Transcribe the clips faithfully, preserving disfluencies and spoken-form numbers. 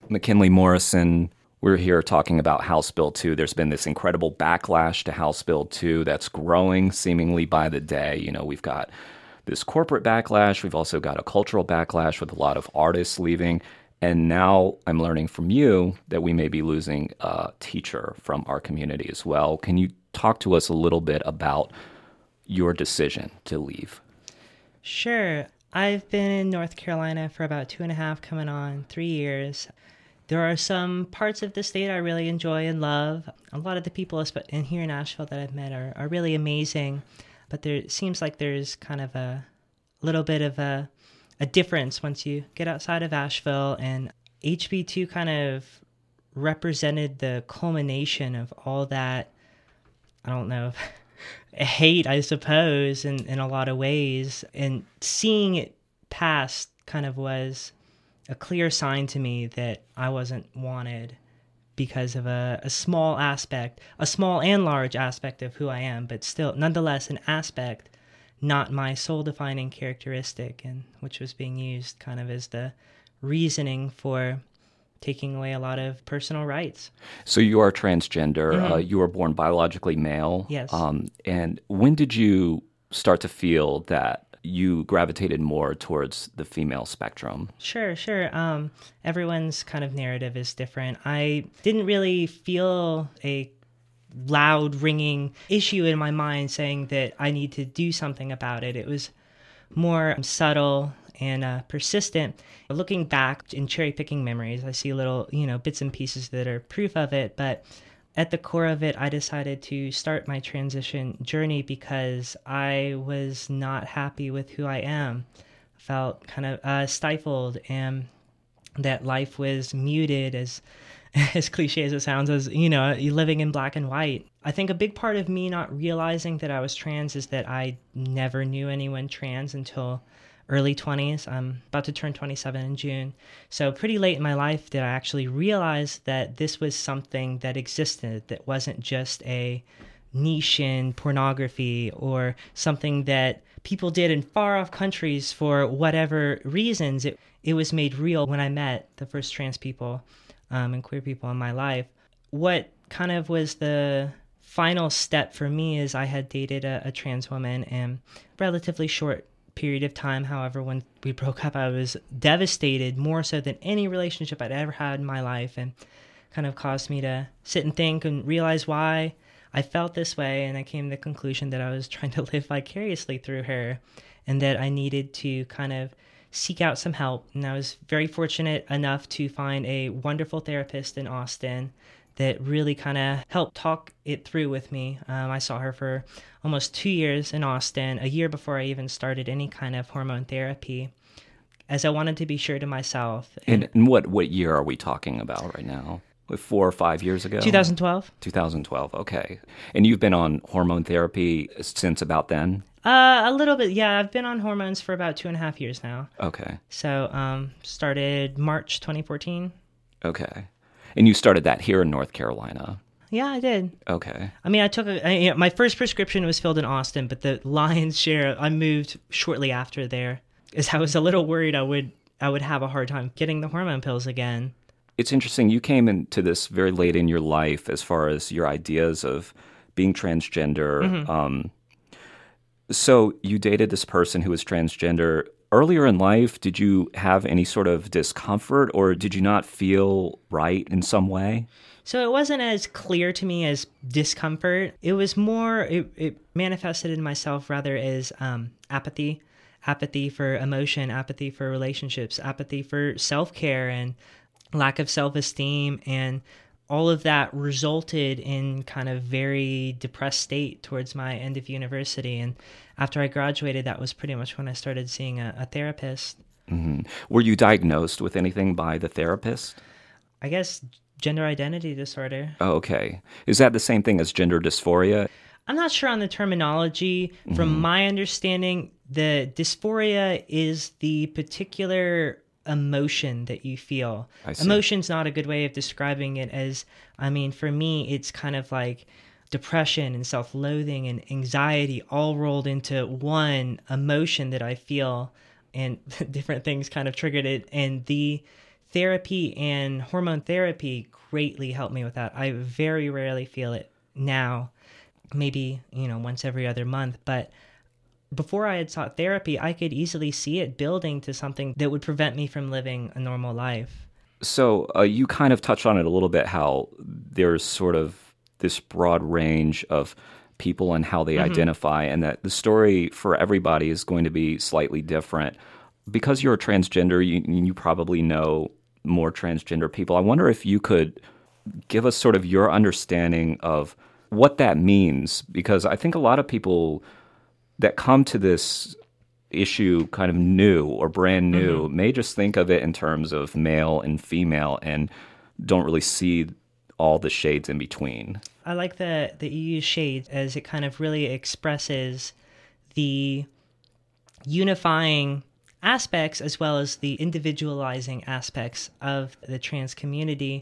McKinley Morrison, we're here talking about House Bill two. There's been this incredible backlash to House Bill two that's growing seemingly by the day. You know, we've got this corporate backlash. We've also got a cultural backlash with a lot of artists leaving. And now I'm learning from you that we may be losing a teacher from our community as well. Can you talk to us a little bit about your decision to leave? Sure. I've been in North Carolina for about two and a half, coming on three years. There are some parts of the state I really enjoy and love. A lot of the people in here in Asheville that I've met are, are really amazing, but there it seems like there's kind of a little bit of a, a difference once you get outside of Asheville, and H B two kind of represented the culmination of all that, I don't know, hate, I suppose, in, in a lot of ways. And seeing it pass kind of was a clear sign to me that I wasn't wanted because of a, a small aspect, a small and large aspect of who I am, but still, nonetheless, an aspect, not my soul-defining characteristic, and which was being used kind of as the reasoning for taking away a lot of personal rights. So you are transgender. Mm-hmm. Uh, you were born biologically male. Yes. Um, and when did you start to feel that you gravitated more towards the female spectrum? Sure, sure. Um, everyone's kind of narrative is different. I didn't really feel a loud, ringing issue in my mind saying that I need to do something about it. It was more subtle and uh, persistent. Looking back in cherry-picking memories, I see little, you know, bits and pieces that are proof of it, but at the core of it, I decided to start my transition journey because I was not happy with who I am. I felt kind of uh, stifled, and that life was muted, as as cliche as it sounds, as, you know, living in black and white. I think a big part of me not realizing that I was trans is that I never knew anyone trans until early twenties. I'm about to turn twenty-seven in June. So pretty late in my life did I actually realize that this was something that existed, that wasn't just a niche in pornography or something that people did in far off countries for whatever reasons. It, it was made real when I met the first trans people um, and queer people in my life. What kind of was the final step for me is I had dated a, a trans woman, and relatively short period of time. However, when we broke up, I was devastated, more so than any relationship I'd ever had in my life, and kind of caused me to sit and think and realize why I felt this way. And I came to the conclusion that I was trying to live vicariously through her, and that I needed to kind of seek out some help. And I was very fortunate enough to find a wonderful therapist in Austin that really kind of helped talk it through with me. Um, I saw her for almost two years in Austin, a year before I even started any kind of hormone therapy, as I wanted to be sure to myself. And, and, and what, what year are we talking about right now? Four or five years ago? twenty twelve. twenty twelve, okay. And you've been on hormone therapy since about then? Uh, a little bit, yeah. I've been on hormones for about two and a half years now. Okay. So, um, started March twenty fourteen. Okay. And you started that here in North Carolina? Yeah, I did. Okay. I mean, I took a, I, you know, my first prescription was filled in Austin, but the lion's share, I moved shortly after there, because I was a little worried I would I would have a hard time getting the hormone pills again. It's interesting. You came into this very late in your life as far as your ideas of being transgender. Mm-hmm. Um, so you dated this person who was transgender. Earlier in life, did you have any sort of discomfort, or did you not feel right in some way? So it wasn't as clear to me as discomfort. It was more, it, it manifested in myself rather as um, apathy, apathy for emotion, apathy for relationships, apathy for self-care, and lack of self-esteem. And all of that resulted in kind of very depressed state towards my end of university. And after I graduated, that was pretty much when I started seeing a, a therapist. Mm-hmm. Were you diagnosed with anything by the therapist? I guess gender identity disorder. Oh, okay. Is that the same thing as gender dysphoria? I'm not sure on the terminology. Mm-hmm. From my understanding, the dysphoria is the particular emotion that you feel. Emotion's not a good way of describing it, as, I mean, for me, it's kind of like depression and self-loathing and anxiety all rolled into one emotion that I feel, and different things kind of triggered it. And the therapy and hormone therapy greatly helped me with that. I very rarely feel it now, maybe, you know, once every other month. But before I had sought therapy, I could easily see it building to something that would prevent me from living a normal life. So uh, you kind of touched on it a little bit, how there's sort of this broad range of people and how they mm-hmm. identify, and that the story for everybody is going to be slightly different. Because you're a transgender, you, you probably know more transgender people. I wonder if you could give us sort of your understanding of what that means, because I think a lot of people that come to this issue kind of new or brand new mm-hmm. may just think of it in terms of male and female and don't really see all the shades in between. I like that that you use shades, as it kind of really expresses the unifying aspects as well as the individualizing aspects of the trans community.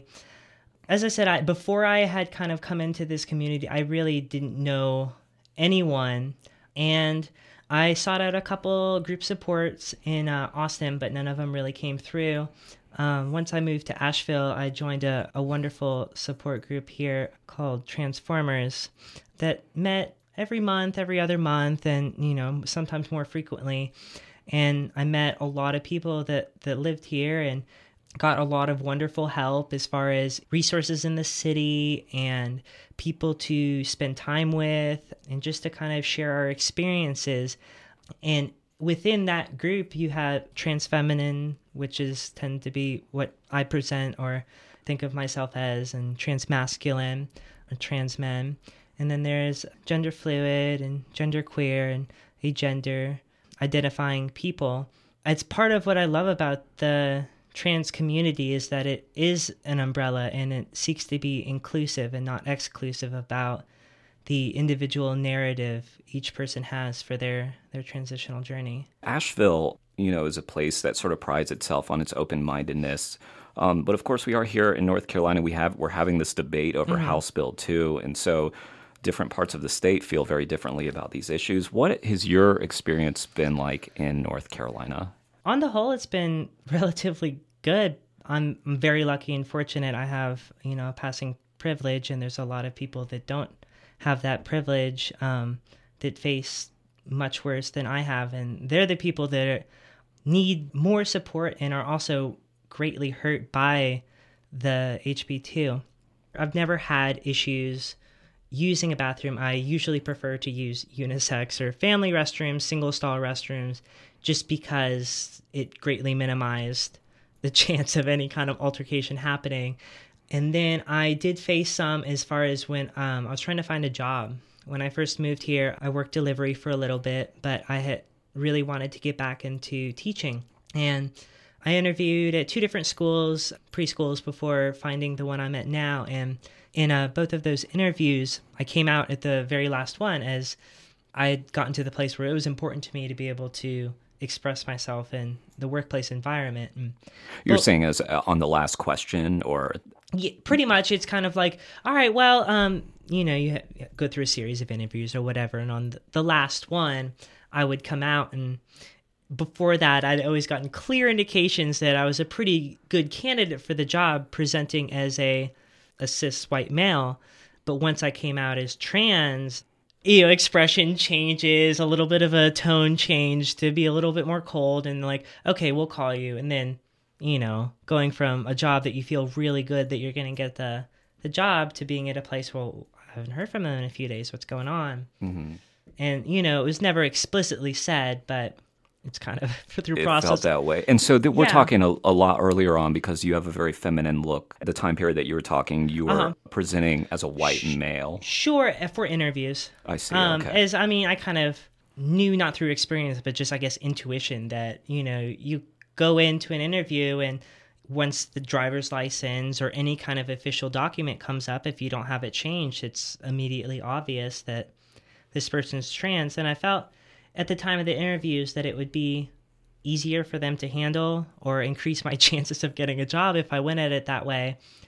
As I said, I, before I had kind of come into this community, I really didn't know anyone, and I sought out a couple group supports in uh, Austin, but none of them really came through. Um, once I moved to Asheville, I joined a, a wonderful support group here called Transformers that met every month, every other month, and, you know, sometimes more frequently. And I met a lot of people that, that lived here and got a lot of wonderful help as far as resources in the city and people to spend time with and just to kind of share our experiences. And within that group, you have trans feminine, which is tend to be what I present or think of myself as, and trans masculine or trans men. And then there's gender fluid and gender queer and agender identifying people. It's part of what I love about the trans community is that it is an umbrella and it seeks to be inclusive and not exclusive about the individual narrative each person has for their, their transitional journey. Asheville, you know, is a place that sort of prides itself on its open-mindedness. Um, but of course, we are here in North Carolina. We have we're having this debate over mm-hmm. House Bill two, and so different parts of the state feel very differently about these issues. What has your experience been like in North Carolina? On the whole, it's been relatively good. I'm very lucky and fortunate. I have, you know, a passing privilege, and there's a lot of people that don't have that privilege um, that face much worse than I have. And they're the people that are, need more support and are also greatly hurt by the H B two. I've never had issues using a bathroom. I usually prefer to use unisex or family restrooms, single stall restrooms, just because it greatly minimized the chance of any kind of altercation happening. And then I did face some as far as when um, I was trying to find a job. When I first moved here, I worked delivery for a little bit, but I had really wanted to get back into teaching. And I interviewed at two different schools, preschools, before finding the one I'm at now. And in uh, both of those interviews, I came out at the very last one as I had gotten to the place where it was important to me to be able to express myself in the workplace environment. And, You're well, saying as uh, on the last question, or? Yeah, pretty much. It's kind of like, all right, well, um, you know, you ha- go through a series of interviews or whatever. And on the, the last one, I would come out, and before that, I'd always gotten clear indications that I was a pretty good candidate for the job, presenting as a, a cis white male. But once I came out as trans, you know, expression changes, a little bit of a tone change to be a little bit more cold and like, okay, we'll call you. And then, you know, going from a job that you feel really good that you're going to get the, the job to being at a place, well, I haven't heard from them in a few days. What's going on? Mm-hmm. And, you know, it was never explicitly said, but it's kind of through it process. It felt that way. And so th- we're yeah. talking a, a lot earlier on, because you have a very feminine look. At the time period that you were talking, you were uh-huh. presenting as a white Sh- male. Sure, for interviews. I see, um, okay. As, I mean, I kind of knew, not through experience, but just, I guess, intuition, that, you know, you go into an interview, and once the driver's license or any kind of official document comes up, if you don't have it changed, it's immediately obvious that this person's trans. And I felt at the time of the interviews that it would be easier for them to handle or increase my chances of getting a job if I went at it that way.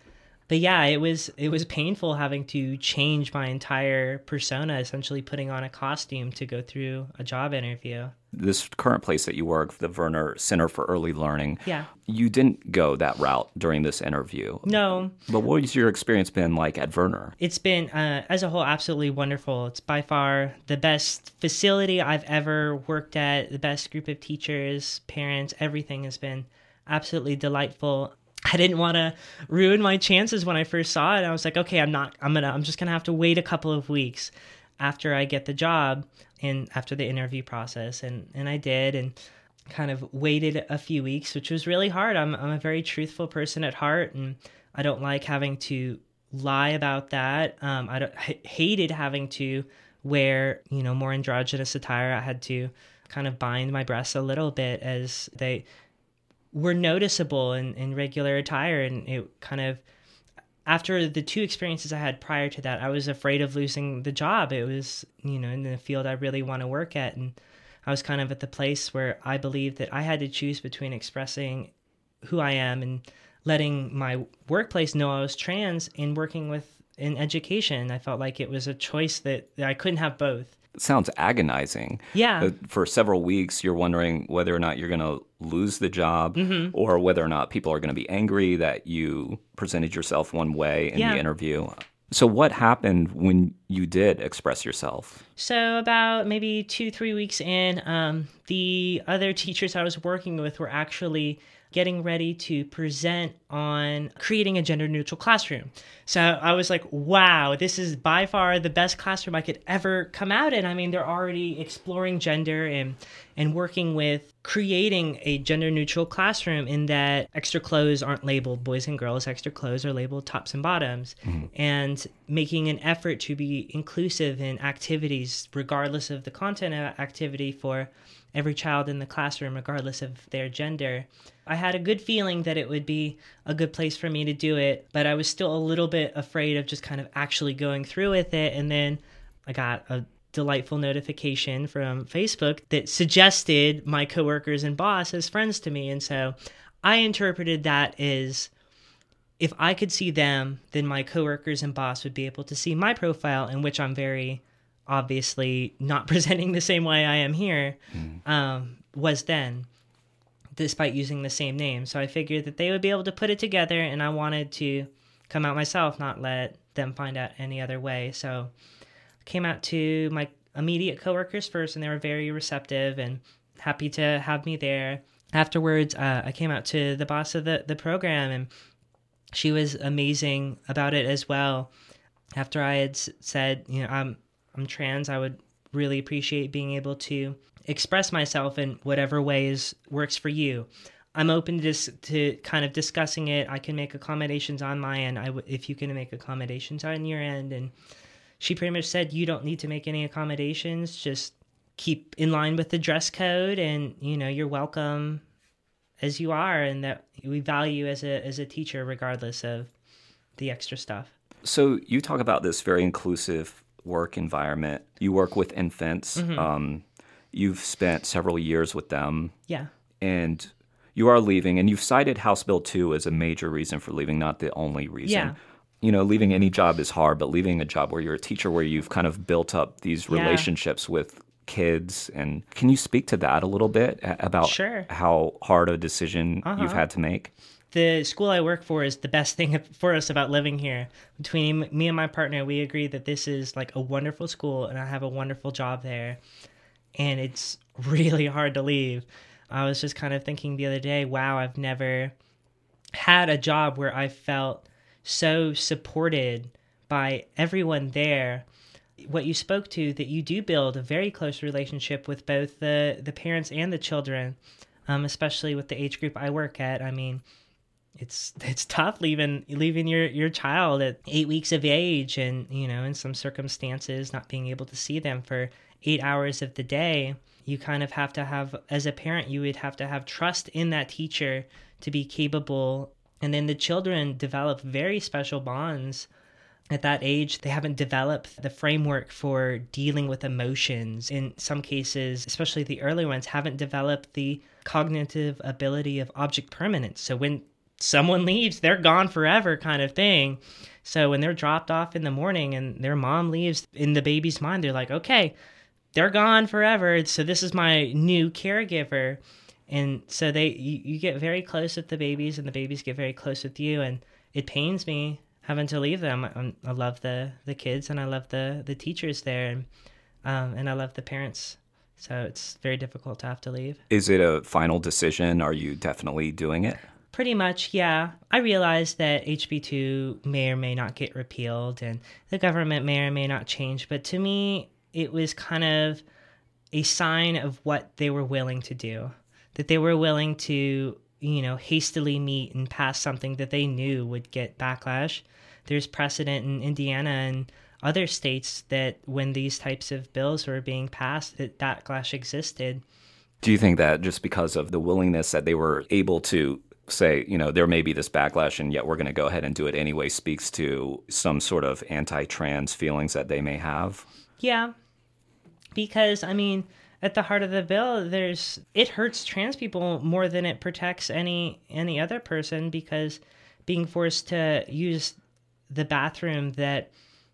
but yeah, it was it was painful having to change my entire persona, essentially putting on a costume to go through a job interview. This current place that you work, the Werner Center for Early Learning, Yeah. you didn't go that route during this interview. No. But what has your experience been like at Werner? It's been, uh, as a whole, absolutely wonderful. It's by far the best facility I've ever worked at, the best group of teachers, parents, everything has been absolutely delightful. I didn't want to ruin my chances when I first saw it. I was like, okay, I'm not, I'm gonna, I'm just gonna have to wait a couple of weeks after I get the job and after the interview process. And, and I did, and kind of waited a few weeks, which was really hard. I'm, I'm a very truthful person at heart, and I don't like having to lie about that. Um, I, don't, I hated having to wear, you know, more androgynous attire. I had to kind of bind my breasts a little bit as they were noticeable in, in regular attire. And it kind of, after the two experiences I had prior to that, I was afraid of losing the job. It was, you know, in the field I really want to work at. And I was kind of at the place where I believed that I had to choose between expressing who I am and letting my workplace know I was trans and working with in education. I felt like it was a choice that, that I couldn't have both. It sounds agonizing. Yeah. Uh, For several weeks, you're wondering whether or not you're going to lose the job, Mm-hmm. or whether or not people are going to be angry that you presented yourself one way in Yeah. the interview. So what happened when you did express yourself? So about maybe two, three weeks in, um, the other teachers I was working with were actually getting ready to present on creating a gender neutral classroom. So I was like, wow, this is by far the best classroom I could ever come out in. I mean, they're already exploring gender and and working with creating a gender neutral classroom in that extra clothes aren't labeled boys and girls, extra clothes are labeled tops and bottoms, mm-hmm. and making an effort to be inclusive in activities, regardless of the content of activity, for every child in the classroom, regardless of their gender. I had a good feeling that it would be a good place for me to do it, but I was still a little bit afraid of just kind of actually going through with it. And then I got a delightful notification from Facebook that suggested my coworkers and boss as friends to me. And so I interpreted that as, if I could see them, then my coworkers and boss would be able to see my profile, in which I'm very obviously not presenting the same way I am here, mm. um, was then, despite using the same name. So I figured that they would be able to put it together, and I wanted to come out myself, not let them find out any other way. So I came out to my immediate coworkers first, and they were very receptive and happy to have me there. Afterwards, uh, I came out to the boss of the, the program, and she was amazing about it as well. After I had s- said, you know, I'm I'm trans, I would really appreciate being able to express myself in whatever ways works for you. I'm open to dis- to kind of discussing it. I can make accommodations on my end, I w- if you can make accommodations on your end. And she pretty much said, you don't need to make any accommodations, just keep in line with the dress code, and, you know, you're welcome as you are, and that we value as a as a teacher regardless of the extra stuff. So you talk about this very inclusive work environment. You work with infants. Mm-hmm. Um, you've spent several years with them. Yeah. And you are leaving, and you've cited House Bill two as a major reason for leaving, not the only reason. Yeah. You know, leaving any job is hard, but leaving a job where you're a teacher, where you've kind of built up these relationships yeah. with kids. And can you speak to that a little bit about sure. how hard a decision uh-huh. you've had to make? The school I work for is the best thing for us about living here. Between me and my partner, we agree that this is like a wonderful school, and I have a wonderful job there. And it's really hard to leave. I was just kind of thinking the other day, wow, I've never had a job where I felt so supported by everyone there. What you spoke to, that you do build a very close relationship with both the, the parents and the children, um, especially with the age group I work at. I mean, it's it's tough leaving leaving your, your child at eight weeks of age, and, you know, in some circumstances, not being able to see them for eight hours of the day. You kind of have to have, as a parent, you would have to have trust in that teacher to be capable. And then the children develop very special bonds. At that age, they haven't developed the framework for dealing with emotions. In some cases, especially the early ones, haven't developed the cognitive ability of object permanence. So when someone leaves, they're gone forever kind of thing. So when they're dropped off in the morning and their mom leaves, in the baby's mind, they're like, okay, they're gone forever. So this is my new caregiver. And so they, you, you get very close with the babies, and the babies get very close with you. And it pains me having to leave them. I, I love the, the kids, and I love the, the teachers there, and, um, and I love the parents. So it's very difficult to have to leave. Is it a final decision? Are you definitely doing it? Pretty much, yeah. I realize that H B two may or may not get repealed, and the government may or may not change. But to me, it was kind of a sign of what they were willing to do. That they were willing to, you know, hastily meet and pass something that they knew would get backlash. There's precedent in Indiana and other states that when these types of bills were being passed, that backlash existed. Do you think that just because of the willingness that they were able to say, you know, there may be this backlash and yet we're going to go ahead and do it anyway, speaks to some sort of anti-trans feelings that they may have? Yeah, because, I mean, at the heart of the bill, there's it hurts trans people more than it protects any any other person, because being forced to use the bathroom that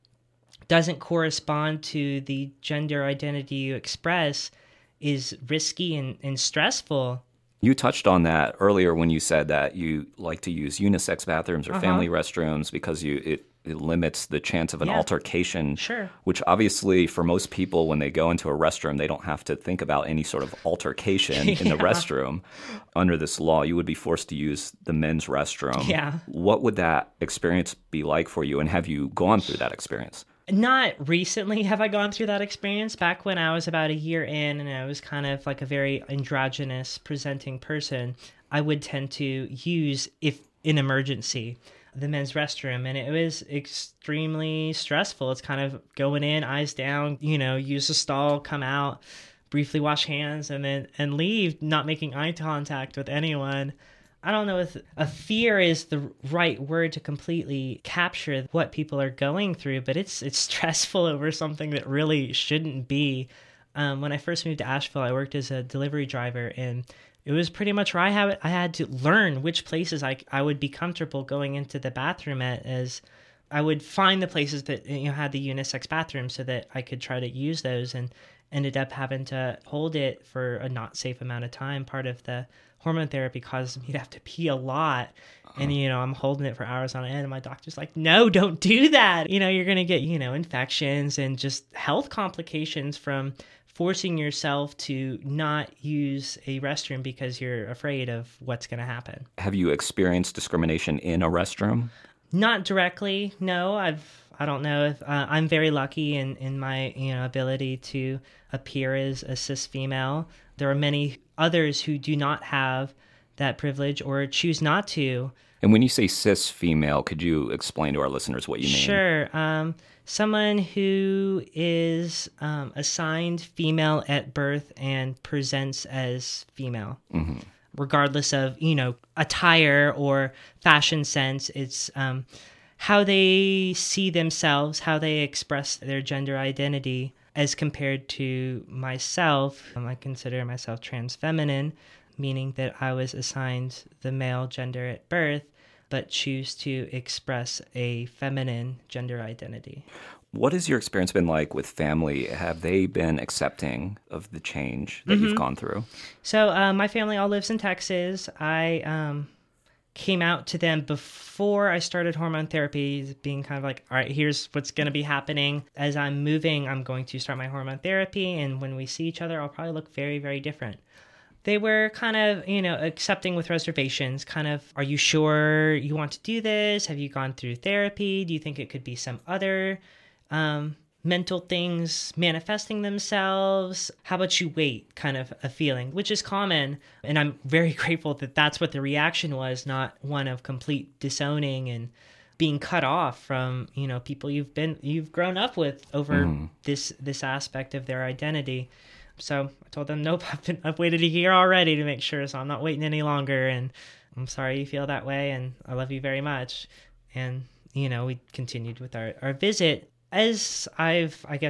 doesn't correspond to the gender identity you express is risky and, and stressful. You touched on that earlier when you said that you like to use unisex bathrooms or Uh-huh. family restrooms because you it, it limits the chance of an Yeah. altercation. Sure. Which obviously for most people, when they go into a restroom, they don't have to think about any sort of altercation in the Yeah. restroom. Under this law, you would be forced to use the men's restroom. Yeah. What would that experience be like for you? And have you gone through that experience? Not recently have I gone through that experience. Back when I was about a year in and I was kind of like a very androgynous presenting person, I would tend to use, if in emergency, the men's restroom. And it was extremely stressful. It's kind of going in, eyes down, you know, use the stall, come out, briefly wash hands, and then and leave, not making eye contact with anyone. I don't know if a fear is the right word to completely capture what people are going through, but it's it's stressful over something that really shouldn't be. Um, when I first moved to Asheville, I worked as a delivery driver, and it was pretty much where I had I had to learn which places I I would be comfortable going into the bathroom at, as I would find the places that, you know, had the unisex bathroom so that I could try to use those, and ended up having to hold it for a not safe amount of time. Part of the hormone therapy causes me to have to pee a lot. Uh-huh. And, you know, I'm holding it for hours on end. And my doctor's like, no, don't do that. You know, you're going to get, you know, infections and just health complications from forcing yourself to not use a restroom because you're afraid of what's going to happen. Have you experienced discrimination in a restroom? Not directly, no. I've I don't know if uh, I'm very lucky in, in my, you know, ability to appear as a cis female. There are many others who do not have that privilege or choose not to. And when you say cis female, could you explain to our listeners what you mean? Sure. Um, someone who is um, assigned female at birth and presents as female. Mm-hmm. Regardless of, you know, attire or fashion sense, it's um, how they see themselves, how they express their gender identity as compared to myself. Um, I consider myself trans feminine, meaning that I was assigned the male gender at birth, but choose to express a feminine gender identity. What has your experience been like with family? Have they been accepting of the change that mm-hmm. you've gone through? So uh, my family all lives in Texas. I um, came out to them before I started hormone therapy, being kind of like, all right, here's what's going to be happening. As I'm moving, I'm going to start my hormone therapy. And when we see each other, I'll probably look very, very different. They were kind of, you know, accepting with reservations, kind of, are you sure you want to do this? Have you gone through therapy? Do you think it could be some other um, mental things manifesting themselves? How about you wait, kind of a feeling, which is common. And I'm very grateful that that's what the reaction was, not one of complete disowning and being cut off from, you know, people you've been, you've grown up with over mm. this, this aspect of their identity. So I told them, nope, I've, been, I've waited a year already to make sure, so I'm not waiting any longer. And I'm sorry you feel that way, and I love you very much. And, you know, we continued with our, our visit. As I've, I guess,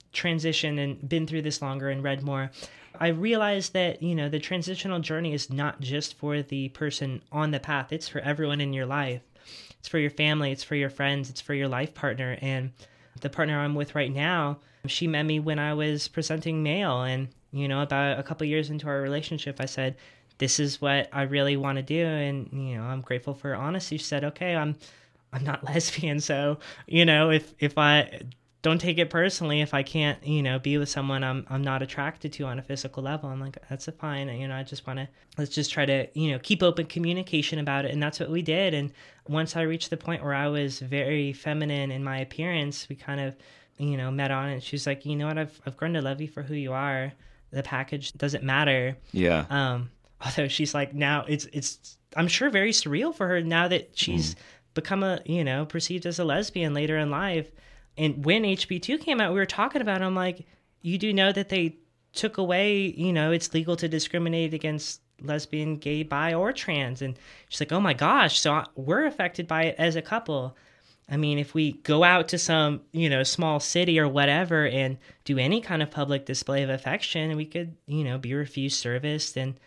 transitioned and been through this longer and read more, I realized that, you know, the transitional journey is not just for the person on the path. It's for everyone in your life. It's for your family. It's for your friends. It's for your life partner. And the partner I'm with right now, she met me when I was presenting male. And, you know, about a couple years into our relationship, I said, this is what I really want to do. And, you know, I'm grateful for her honesty. She said, okay, I'm, I'm not lesbian. So, you know, if, if I don't take it personally, if I can't, you know, be with someone I'm, I'm not attracted to on a physical level, I'm like, that's a fine. You know, I just want to, let's just try to, you know, keep open communication about it. And that's what we did. And once I reached the point where I was very feminine in my appearance, we kind of, you know, met on it. She's like, you know what, I've, I've grown to love you for who you are. The package doesn't matter. Yeah. Um, although she's like, now it's, it's, I'm sure very surreal for her now that she's mm. become a, you know, perceived as a lesbian later in life. And when H B two came out, we were talking about it. I'm like, you do know that they took away, you know, it's legal to discriminate against lesbian, gay, bi, or trans. And she's like, oh my gosh, so we're affected by it as a couple. I mean, if we go out to some, you know, small city or whatever and do any kind of public display of affection, we could, you know, be refused service and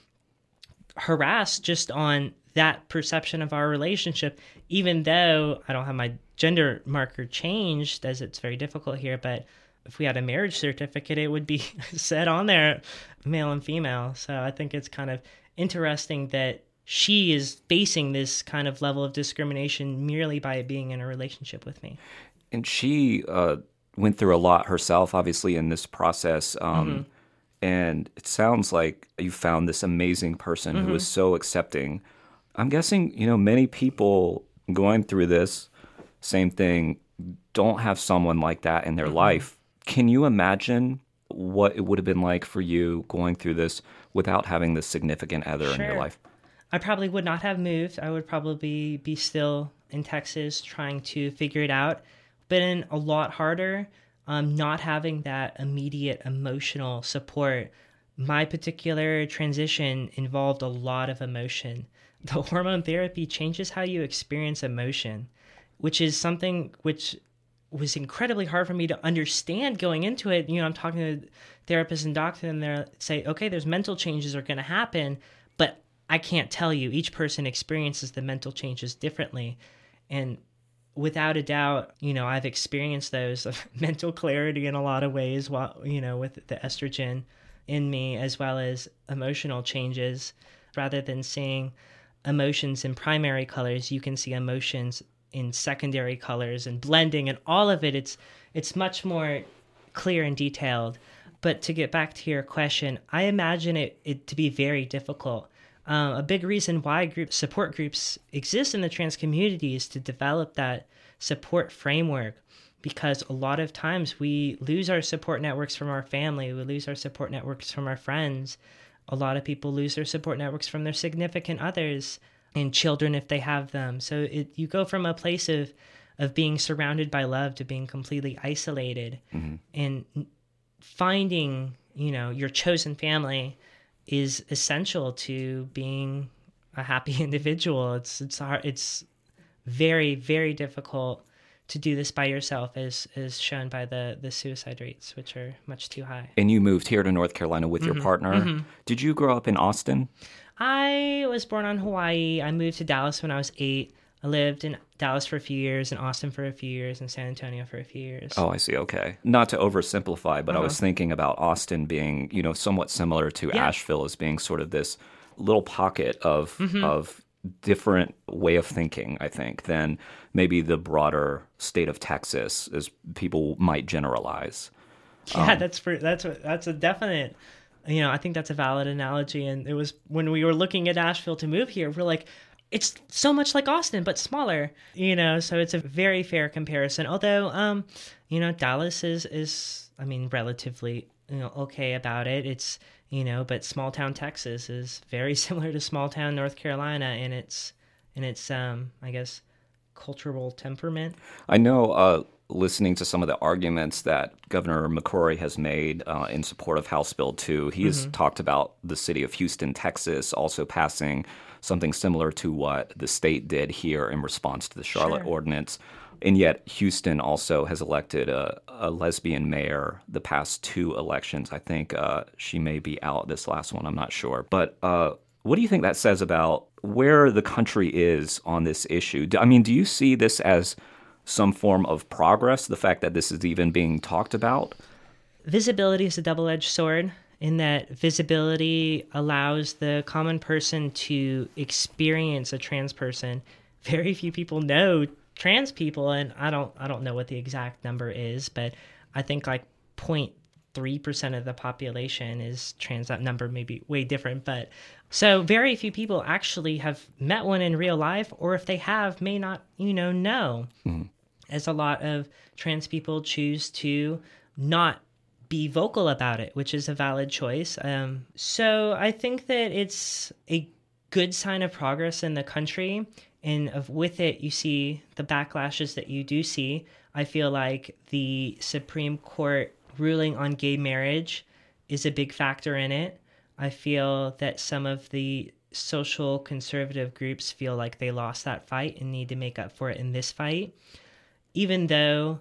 harassed just on that perception of our relationship, even though I don't have my gender marker changed, as it's very difficult here. But if we had a marriage certificate, it would be said on there, male and female. So I think it's kind of interesting that she is facing this kind of level of discrimination merely by being in a relationship with me. And she uh, went through a lot herself, obviously, in this process. Um, mm-hmm. And it sounds like you found this amazing person mm-hmm. who was so accepting. I'm guessing, you know, many people going through this same thing don't have someone like that in their mm-hmm. life. Can you imagine what it would have been like for you going through this without having this significant other Sure. in your life? I probably would not have moved. I would probably be still in Texas trying to figure it out. Been a lot harder um, not having that immediate emotional support. My particular transition involved a lot of emotion. The hormone therapy changes how you experience emotion, which is something which was incredibly hard for me to understand going into it. You know, I'm talking to therapists and doctors and they say, okay, there's mental changes are going to happen, but I can't tell you. Each person experiences the mental changes differently. And without a doubt, you know, I've experienced those mental clarity in a lot of ways while, you know, with the estrogen in me, as well as emotional changes. Rather than seeing emotions in primary colors, you can see emotions in secondary colors and blending and all of it. It's, it's much more clear and detailed. But to get back to your question, I imagine it, it to be very difficult. Um, a big reason why group support groups exist in the trans community is to develop that support framework, because a lot of times we lose our support networks from our family, we lose our support networks from our friends. A lot of people lose their support networks from their significant others and children if they have them. So it, you go from a place of, of being surrounded by love to being completely isolated. Mm-hmm. And finding, you know, your chosen family is essential to being a happy individual. It's it's hard, it's very, very difficult to do this by yourself, as as shown by the, the suicide rates, which are much too high. And you moved here to North Carolina with mm-hmm. your partner. Mm-hmm. Did you grow up in Austin? I was born on Hawaii. I moved to Dallas when I was eight. I lived in Dallas for a few years, in Austin for a few years, and San Antonio for a few years. Oh, I see. Okay. Not to oversimplify, but uh-huh. I was thinking about Austin being, you know, somewhat similar to yeah. Asheville as being sort of this little pocket of mm-hmm. of different way of thinking, I think, than maybe the broader state of Texas, as people might generalize. Yeah, um, that's for, that's a, that's a definite. You know, I think that's a valid analogy. And it was when we were looking at Asheville to move here, we're like, it's so much like Austin, but smaller, you know, so it's a very fair comparison. Although, um, you know, Dallas is, is, I mean, relatively, you know, okay about it. It's, you know, but small town Texas is very similar to small town North Carolina in its, in its, um, I guess, cultural temperament. I know, uh, listening to some of the arguments that Governor McCrory has made uh, in support of House Bill two, he has mm-hmm. talked about the city of Houston, Texas, also passing something similar to what the state did here in response to the Charlotte sure. Ordinance. And yet Houston also has elected a, a lesbian mayor the past two elections. I think uh, she may be out this last one. I'm not sure. But uh, what do you think that says about where the country is on this issue? I mean, do you see this as some form of progress, the fact that this is even being talked about? Visibility is a double-edged sword in that visibility allows the common person to experience a trans person. Very few people know trans people, and I don't I don't know what the exact number is, but I think like zero point three percent of the population is trans. That number may be way different, but so very few people actually have met one in real life, or if they have, may not, you know, know. Mm-hmm. As a lot of trans people choose to not be vocal about it, which is a valid choice. Um, so I think that it's a good sign of progress in the country. And of, with it, you see the backlashes that you do see. I feel like the Supreme Court ruling on gay marriage is a big factor in it. I feel that some of the social conservative groups feel like they lost that fight and need to make up for it in this fight. Even though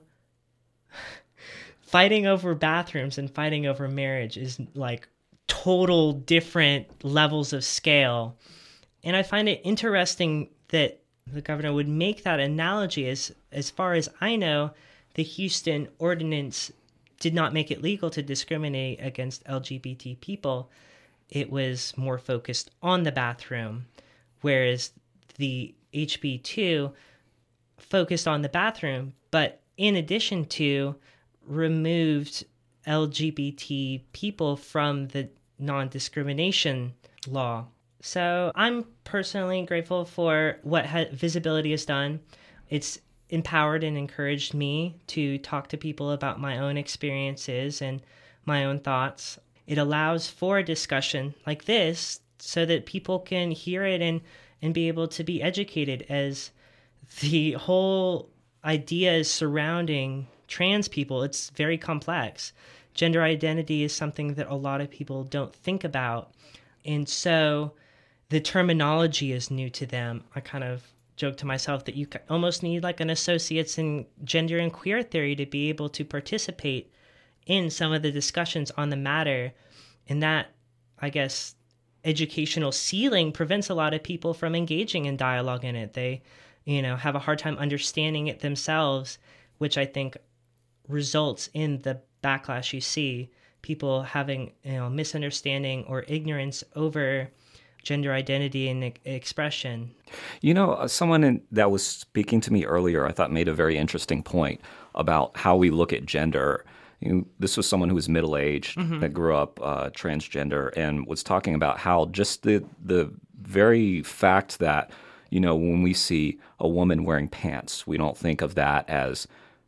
fighting over bathrooms and fighting over marriage is like total different levels of scale. And I find it interesting that the governor would make that analogy. As, as far as I know, the Houston ordinance did not make it legal to discriminate against L G B T people. It was more focused on the bathroom, whereas the H B two focused on the bathroom, but in addition to removed L G B T people from the non-discrimination law. So I'm personally grateful for what ha- visibility has done. It's empowered and encouraged me to talk to people about my own experiences and my own thoughts. It allows for a discussion like this so that people can hear it and, and be able to be educated, as the whole ideas surrounding trans people, it's very complex. Gender identity is something that a lot of people don't think about. And so the terminology is new to them. I kind of joke to myself that you almost need like an associate's in gender and queer theory to be able to participate in some of the discussions on the matter. And that, I guess, educational ceiling prevents a lot of people from engaging in dialogue in it. They, you know, have a hard time understanding it themselves, which I think results in the backlash you see. People having, you know, misunderstanding or ignorance over gender identity and e- expression. You know, someone in, that was speaking to me earlier, I thought made a very interesting point about how we look at gender. You know, this was someone who was middle-aged, mm-hmm. that grew up uh, transgender, and was talking about how just the the very fact that, you know, when we see a woman wearing pants, we don't think of that as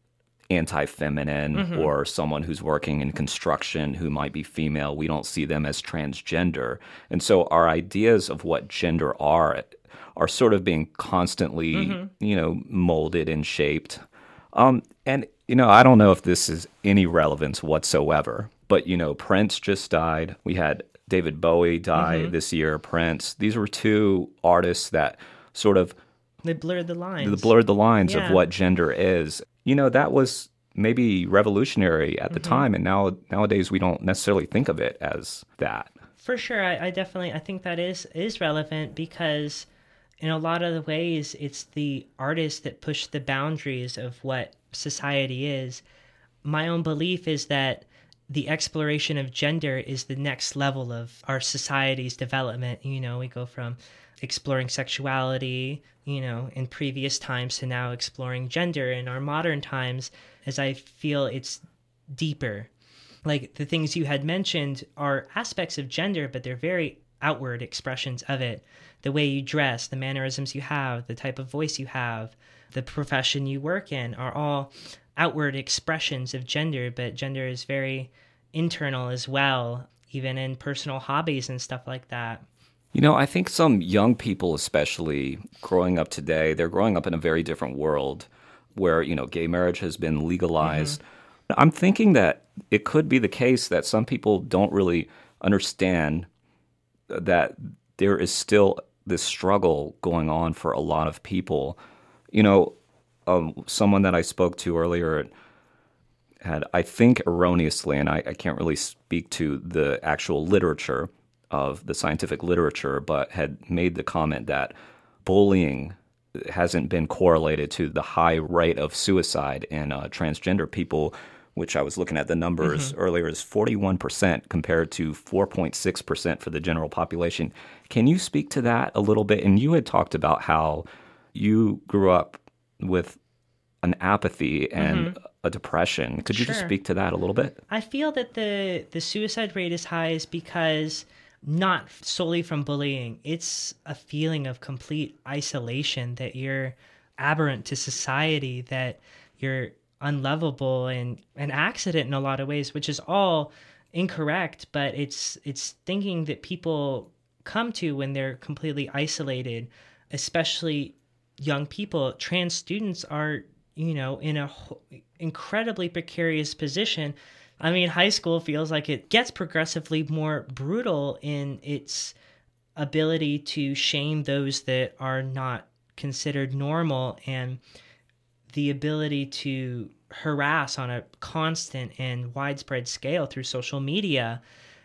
anti-feminine, mm-hmm. or someone who's working in construction who might be female. We don't see them as transgender. And so our ideas of what gender are are sort of being constantly, mm-hmm. you know, molded and shaped. Um, and, you know, I don't know if this is any relevance whatsoever, but, you know, Prince just died. We had David Bowie die mm-hmm. this year, Prince. These were two artists that sort of They blurred the lines. They blurred the lines yeah. of what gender is. You know, that was maybe revolutionary at the mm-hmm. time, and now nowadays we don't necessarily think of it as that. For sure, I, I definitely I think that is is relevant, because in a lot of the ways it's the artists that push the boundaries of what society is. My own belief is that the exploration of gender is the next level of our society's development. You know, we go from exploring sexuality, you know, in previous times to now exploring gender in our modern times, as I feel it's deeper. Like the things you had mentioned are aspects of gender, but they're very outward expressions of it. The way you dress, the mannerisms you have, the type of voice you have, the profession you work in are all outward expressions of gender, but gender is very internal as well, even in personal hobbies and stuff like that. You know, I think some young people, especially growing up today, they're growing up in a very different world where, you know, gay marriage has been legalized. Mm-hmm. I'm thinking that it could be the case that some people don't really understand that there is still this struggle going on for a lot of people. You know, um, someone that I spoke to earlier had, I think erroneously, and I, I can't really speak to the actual literature of the scientific literature, but had made the comment that bullying hasn't been correlated to the high rate of suicide in uh, transgender people, which I was looking at the numbers mm-hmm. earlier, is forty-one percent compared to four point six percent for the general population. Can you speak to that a little bit? And you had talked about how you grew up with an apathy and mm-hmm. a depression. Could you sure. just speak to that a little bit? I feel that the, the suicide rate is high is because not solely from bullying. It's a feeling of complete isolation, that you're aberrant to society, that you're unlovable and an accident in a lot of ways, which is all incorrect, but it's it's thinking that people come to when they're completely isolated, especially young people. Trans students are, you know, in a incredibly precarious position. I mean, high school feels like it gets progressively more brutal in its ability to shame those that are not considered normal, and the ability to harass on a constant and widespread scale through social media.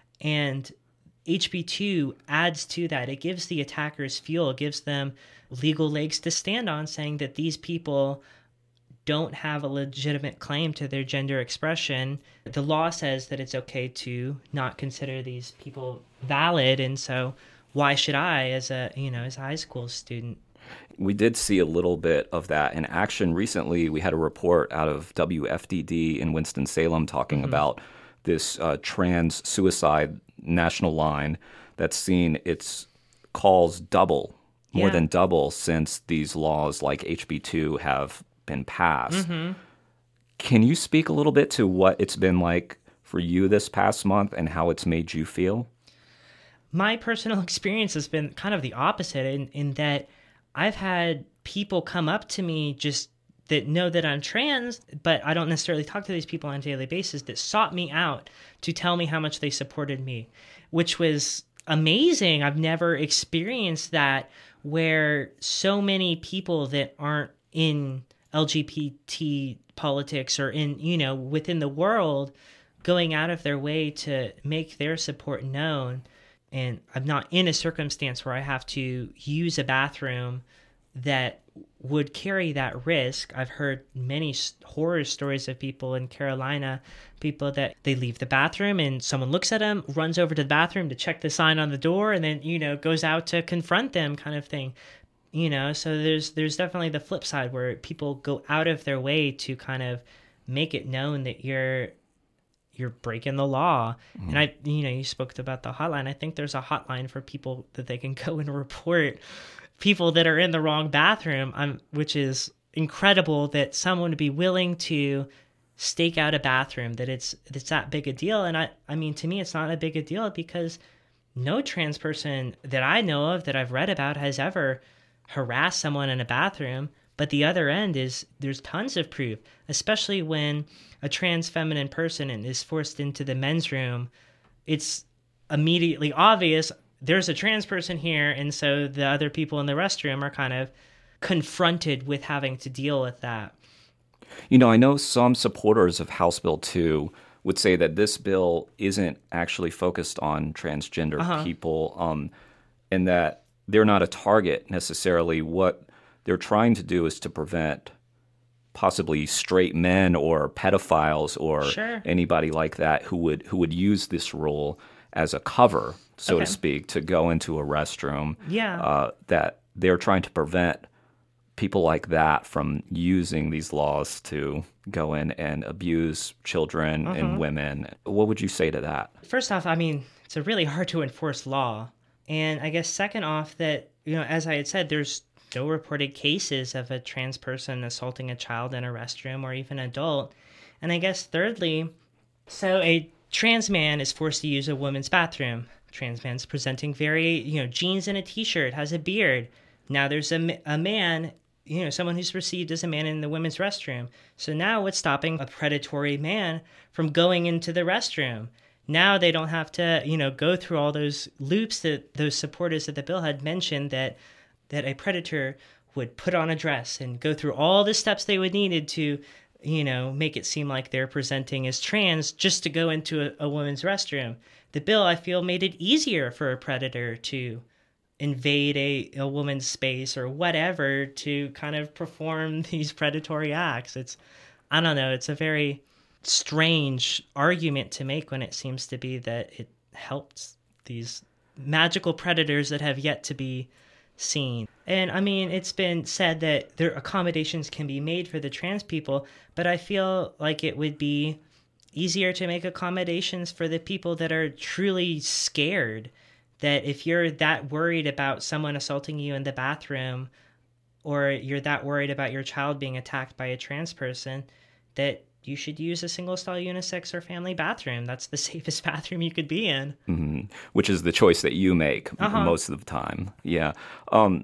And H B two adds to that. It gives the attackers fuel, it gives them legal legs to stand on, saying that these people don't have a legitimate claim to their gender expression. The law says that it's okay to not consider these people valid, and so why should I, as a you know as a high school student? We did see a little bit of that in action recently. We had a report out of W F D D in Winston-Salem talking mm-hmm. about this uh, trans suicide national line that's seen its calls double, more yeah. than double, since these laws like H B two have been passed. Mm-hmm. Can you speak a little bit to what it's been like for you this past month and how it's made you feel? My personal experience has been kind of the opposite in, in that I've had people come up to me just that know that I'm trans, but I don't necessarily talk to these people on a daily basis, that sought me out to tell me how much they supported me, which was amazing. I've never experienced that, where so many people that aren't in L G B T politics or in, you know, within the world, going out of their way to make their support known. And I'm not in a circumstance where I have to use a bathroom that would carry that risk. I've heard many horror stories of people in Carolina, people that they leave the bathroom and someone looks at them, runs over to the bathroom to check the sign on the door, and then, you know, goes out to confront them, kind of thing. You know, so there's there's definitely the flip side where people go out of their way to kind of make it known that you're you're breaking the law. Mm-hmm. And I, you know, you spoke about the hotline. I think there's a hotline for people that they can go and report people that are in the wrong bathroom, um, which is incredible that someone would be willing to stake out a bathroom, that it's it's that big a deal. And I, I mean, to me, it's not a big a deal because no trans person that I know of that I've read about has ever harass someone in a bathroom. But the other end is there's tons of proof, especially when a trans feminine person is forced into the men's room. It's immediately obvious there's a trans person here, and so the other people in the restroom are kind of confronted with having to deal with that. You know, I know some supporters of House Bill two would say that this bill isn't actually focused on transgender uh-huh. people, um, and that they're not a target necessarily. What they're trying to do is to prevent possibly straight men or pedophiles or sure. anybody like that who would who would use this rule as a cover, so okay. to speak, to go into a restroom. Yeah. Uh, that they're trying to prevent people like that from using these laws to go in and abuse children uh-huh. and women. What would you say to that? First off, I mean, it's a really hard to enforce law. And I guess second off that, you know, as I had said, there's no reported cases of a trans person assaulting a child in a restroom or even an adult. And I guess thirdly, so a trans man is forced to use a woman's bathroom. trans man's presenting very, you know, jeans and a t-shirt, has a beard. Now there's a, a man, you know, someone who's perceived as a man in the women's restroom. So now what's stopping a predatory man from going into the restroom? Now they don't have to, you know, go through all those loops that those supporters of the bill had mentioned, that that a predator would put on a dress and go through all the steps they would needed to, you know, make it seem like they're presenting as trans just to go into a, a woman's restroom. The bill, I feel, made it easier for a predator to invade a, a woman's space or whatever to kind of perform these predatory acts. It's, I don't know, it's a very strange argument to make when it seems to be that it helps these magical predators that have yet to be seen. And I mean, it's been said that there accommodations can be made for the trans people, but I feel like it would be easier to make accommodations for the people that are truly scared. That if you're that worried about someone assaulting you in the bathroom, or you're that worried about your child being attacked by a trans person, that you should use a single-stall unisex or family bathroom. That's the safest bathroom you could be in. Mm-hmm. Which is the choice that you make uh-huh. most of the time. Yeah. Um,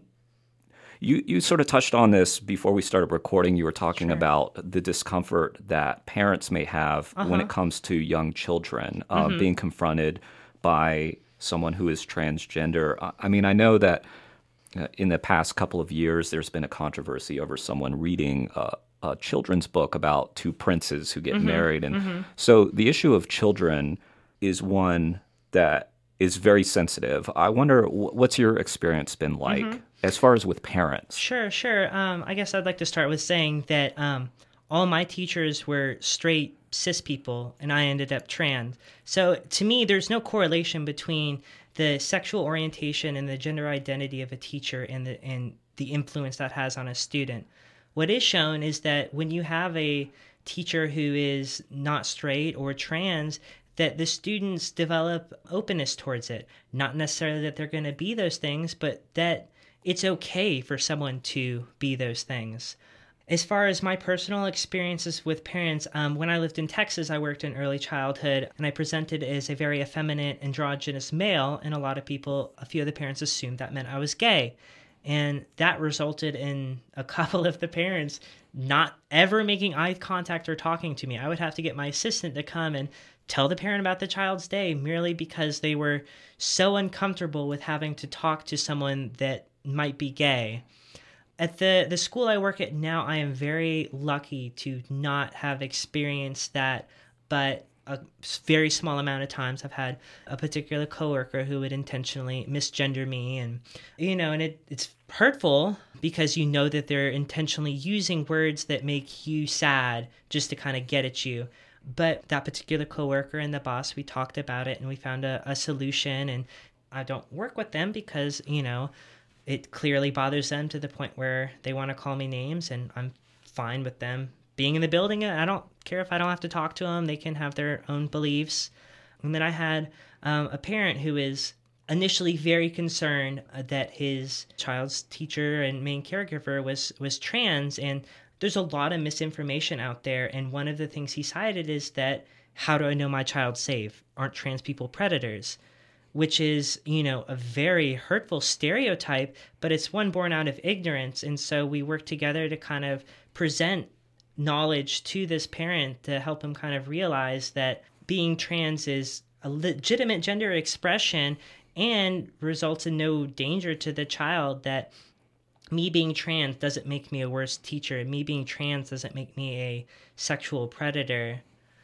you, you sort of touched on this before we started recording. You were talking sure. about the discomfort that parents may have uh-huh. when it comes to young children uh, mm-hmm. being confronted by someone who is transgender. I mean, I know that uh, in the past couple of years, there's been a controversy over someone reading uh, a children's book about two princes who get mm-hmm. married. And mm-hmm. so the issue of children is one that is very sensitive. I wonder, what's your experience been like mm-hmm. as far as with parents? Sure, sure. Um, I guess I'd like to start with saying that um, all my teachers were straight cis people, and I ended up trans. So to me, there's no correlation between the sexual orientation and the gender identity of a teacher and the and the influence that has on a student. What is shown is that when you have a teacher who is not straight or trans, that the students develop openness towards it. Not necessarily that they're going to be those things, but that it's okay for someone to be those things. As far as my personal experiences with parents, um, when I lived in Texas, I worked in early childhood, and I presented as a very effeminate, androgynous male, and a lot of people, a few of the parents assumed that meant I was gay. And that resulted in a couple of the parents not ever making eye contact or talking to me. I would have to get my assistant to come and tell the parent about the child's day merely because they were so uncomfortable with having to talk to someone that might be gay. At the, the school I work at now, I am very lucky to not have experienced that, but a very small amount of times I've had a particular coworker who would intentionally misgender me, and you know, and it, it's hurtful because you know that they're intentionally using words that make you sad just to kind of get at you. But that particular coworker and the boss, we talked about it and we found a, a solution, and I don't work with them because, you know, it clearly bothers them to the point where they want to call me names, and I'm fine with them being in the building. I don't care if I don't have to talk to them. They can have their own beliefs. And then I had um, a parent who is initially very concerned uh, that his child's teacher and main caregiver was, was trans. And there's a lot of misinformation out there. And one of the things he cited is that, how do I know my child's safe? Aren't trans people predators? Which is, you know, a very hurtful stereotype, but it's one born out of ignorance. And so we work together to kind of present knowledge to this parent to help him kind of realize that being trans is a legitimate gender expression and results in no danger to the child, that me being trans doesn't make me a worse teacher. Me being trans doesn't make me a sexual predator.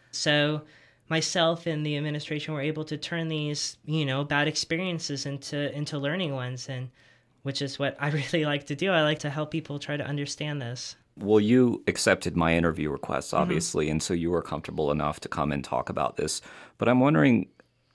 So myself and the administration were able to turn these, you know, bad experiences into into learning ones, and which is what I really like to do. I like to help people try to understand this. Well, you accepted my interview request, obviously, mm-hmm. and so you were comfortable enough to come and talk about this. But I'm wondering,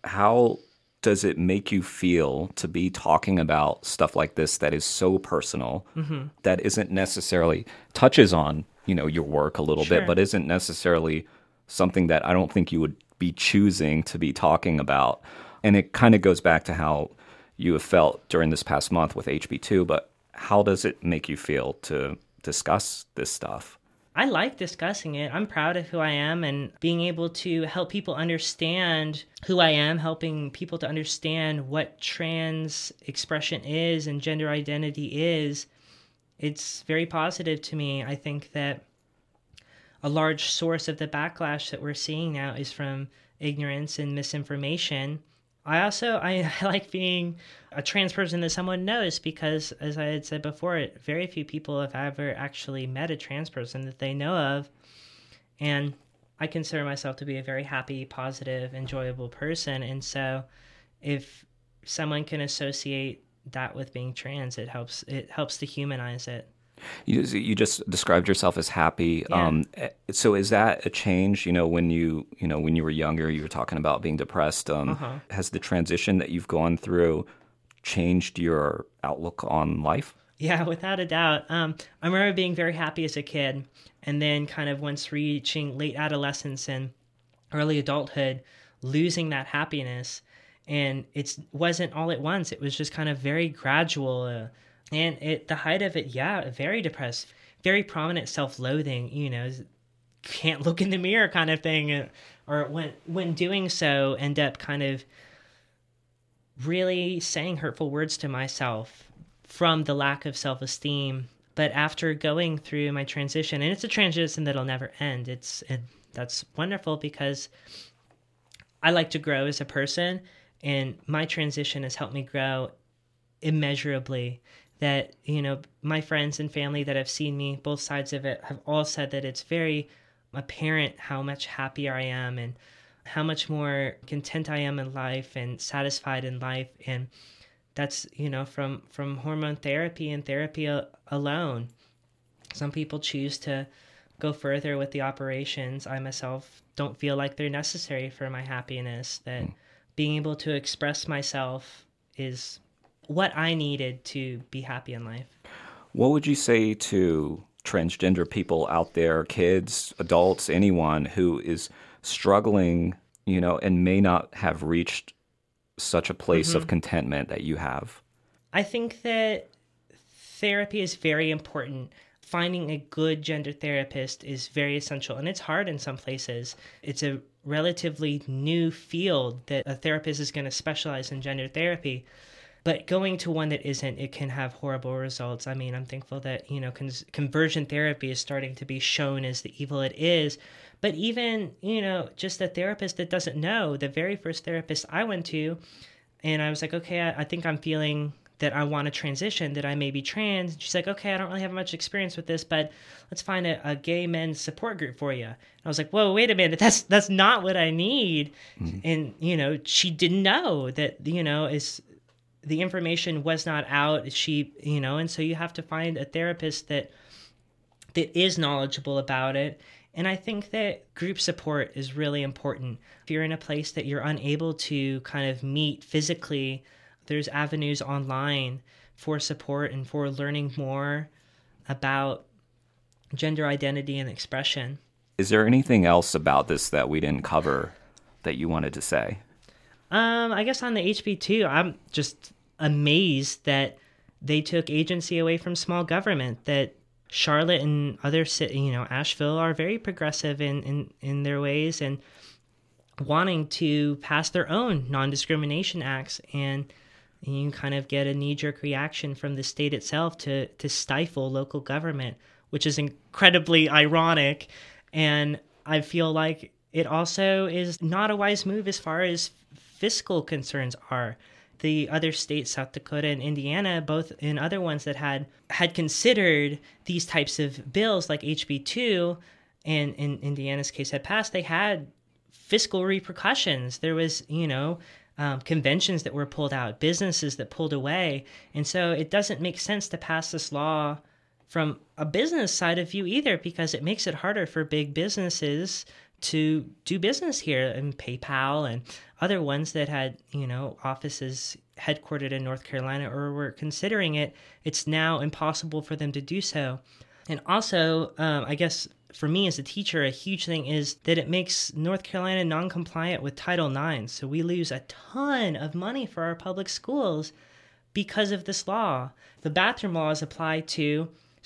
how does it make you feel to be talking about stuff like this that is so personal, mm-hmm. that isn't necessarily touches on, you know, your work a little sure. bit, but isn't necessarily something that I don't think you would be choosing to be talking about? And it kind of goes back to how you have felt during this past month with H B two, but how does it make you feel to discuss this stuff? I like discussing it. I'm proud of who I am, and being able to help people understand who I am, helping people to understand what trans expression is and gender identity is, it's very positive to me. I think that a large source of the backlash that we're seeing now is from ignorance and misinformation. I also, I like being a trans person that someone knows because, as I had said before, very few people have ever actually met a trans person that they know of. And I consider myself to be a very happy, positive, enjoyable person. And so if someone can associate that with being trans, it helps, it helps to humanize it. You, you just described yourself as happy. Yeah. Um, so is that a change? You know, when you you know when you were younger, you were talking about being depressed. Um, Uh-huh. Has the transition that you've gone through changed your outlook on life? Yeah, without a doubt. Um, I remember being very happy as a kid, and then kind of once reaching late adolescence and early adulthood, losing that happiness. And it wasn't all at once. It was just kind of very gradual. Uh, and at the height of it, yeah, very depressed, very prominent self-loathing, you know, can't look in the mirror kind of thing. Or when, when doing so, end up kind of really saying hurtful words to myself from the lack of self-esteem. But after going through my transition, and it's a transition that'll never end, it's it, that's wonderful because I like to grow as a person, and my transition has helped me grow immeasurably. That, you know, my friends and family that have seen me, both sides of it, have all said that it's very apparent how much happier I am and how much more content I am in life and satisfied in life. And that's, you know, from, from hormone therapy and therapy a- alone. Some people choose to go further with the operations. I myself don't feel like they're necessary for my happiness, that mm. being able to express myself is what I needed to be happy in life. What would you say to transgender people out there, kids, adults, anyone who is struggling, you know, and may not have reached such a place mm-hmm. of contentment that you have? I think that therapy is very important. Finding a good gender therapist is very essential, and it's hard in some places. It's a relatively new field that a therapist is going to specialize in gender therapy. But going to one that isn't, it can have horrible results. I mean, I'm thankful that, you know, con- conversion therapy is starting to be shown as the evil it is. But even, you know, just a therapist that doesn't know, the very first therapist I went to, and I was like, okay, I, I think I'm feeling that I want to transition, that I may be trans. She's like, okay, I don't really have much experience with this, but let's find a, a gay men's support group for you. And I was like, whoa, wait a minute, that's that's not what I need. Mm-hmm. And, you know, she didn't know that, you know, is the information was not out. She, you know, and so you have to find a therapist that that is knowledgeable about it. And I think that group support is really important. If you're in a place that you're unable to kind of meet physically, there's avenues online for support and for learning more about gender identity and expression. Is there anything else about this that we didn't cover that you wanted to say? Um, I guess on the H B two, I'm just amazed that they took agency away from small government, that Charlotte and other cities, you know, Asheville are very progressive in, in, in their ways and wanting to pass their own non-discrimination acts. And you kind of get a knee-jerk reaction from the state itself to, to stifle local government, which is incredibly ironic. And I feel like it also is not a wise move as far as fiscal concerns are. The other states, South Dakota and Indiana, both and other ones that had had considered these types of bills like H B two, and in Indiana's case had passed, they had fiscal repercussions. There was, you know, um, conventions that were pulled out, businesses that pulled away. And so it doesn't make sense to pass this law from a business side of view either, because it makes it harder for big businesses to do business here, and PayPal and other ones that had, you know, offices headquartered in North Carolina or were considering it. It's now impossible for them to do so. And also, um, I guess for me as a teacher, a huge thing is that it makes North Carolina non-compliant with Title nine. So we lose a ton of money for our public schools because of this law. The bathroom laws apply to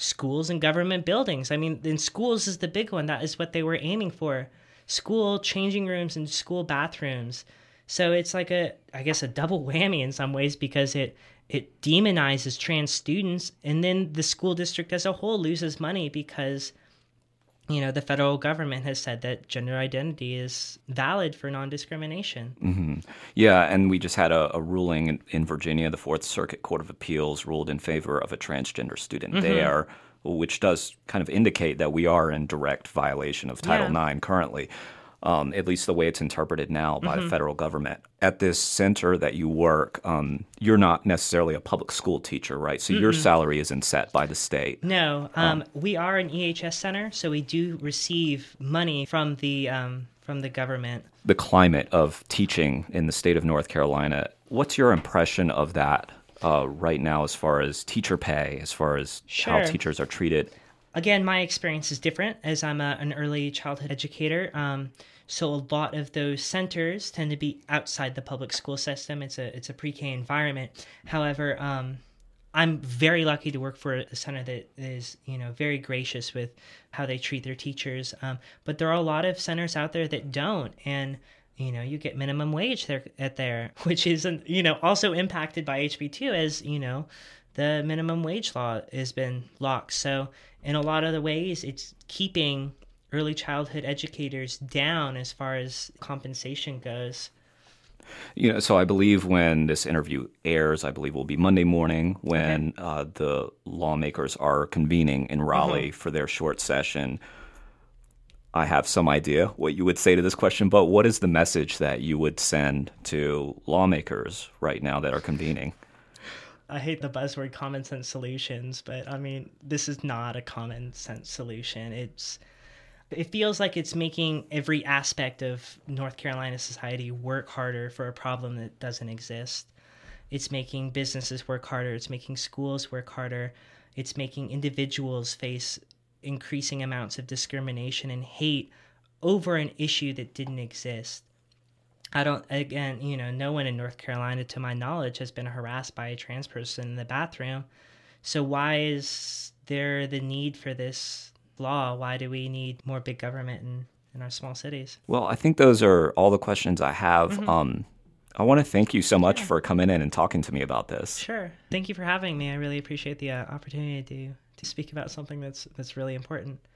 schools and government buildings. I mean, in schools is the big one. That is what they were aiming for. School changing rooms and school bathrooms. So it's like a, I guess, a double whammy in some ways, because it it demonizes trans students, and then the school district as a whole loses money because, you know, the federal government has said that gender identity is valid for non-discrimination. Mm-hmm. Yeah, and we just had a, a ruling in, in Virginia. The Fourth Circuit Court of Appeals ruled in favor of a transgender student mm-hmm. there, which does kind of indicate that we are in direct violation of Title Yeah. nine currently. Um, at least the way it's interpreted now by Mm-hmm. the federal government. At this center that you work, um, you're not necessarily a public school teacher, right? So your salary isn't set by the state. No, um, we are an E H S center, so we do receive money from the um, from the government. The climate of teaching in the state of North Carolina, what's your impression of that uh, right now as far as teacher pay, as far as Sure. how teachers are treated? Again, my experience is different as I'm a, an early childhood educator. Um, so a lot of those centers tend to be outside the public school system. It's a it's a pre-K environment. However, um, I'm very lucky to work for a center that is, you know, very gracious with how they treat their teachers. Um, but there are a lot of centers out there that don't, and you know, you get minimum wage there at there, which is, you know, also impacted by H B two, as you know, the minimum wage law has been locked. So in a lot of the ways, it's keeping early childhood educators down as far as compensation goes. You know, so I believe when this interview airs, I believe will be Monday morning when Okay. uh, the lawmakers are convening in Raleigh Mm-hmm. for their short session. I have some idea what you would say to this question, but what is the message that you would send to lawmakers right now that are convening? I hate the buzzword common sense solutions, but I mean, this is not a common sense solution. It's It feels like it's making every aspect of North Carolina society work harder for a problem that doesn't exist. It's making businesses work harder. It's making schools work harder. It's making individuals face increasing amounts of discrimination and hate over an issue that didn't exist. I don't, again, you know, no one in North Carolina, to my knowledge, has been harassed by a trans person in the bathroom. So why is there the need for this law? Why do we need more big government in, in our small cities? Well, I think those are all the questions I have. Mm-hmm. Um, I want to thank you so much yeah. for coming in and talking to me about this. Sure. Thank you for having me. I really appreciate the uh, opportunity to, to speak about something that's that's really important.